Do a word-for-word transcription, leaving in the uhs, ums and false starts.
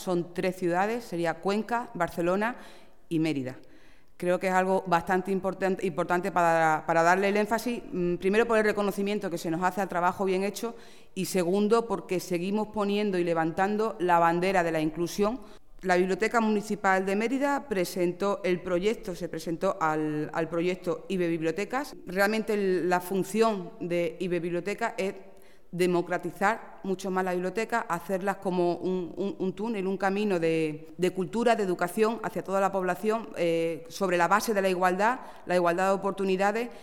Son tres ciudades, sería Cuenca, Barcelona y Mérida. Creo que es algo bastante importante, importante para, para darle el énfasis, primero por el reconocimiento que se nos hace al trabajo bien hecho y segundo porque seguimos poniendo y levantando la bandera de la inclusión. La Biblioteca Municipal de Mérida presentó el proyecto, se presentó al, al proyecto I B Bibliotecas. Realmente la función de I B Biblioteca es democratizar mucho más la biblioteca, hacerlas como un, un, un túnel, un camino de, de cultura, de educación hacia toda la población, eh, sobre la base de la igualdad, la igualdad de oportunidades.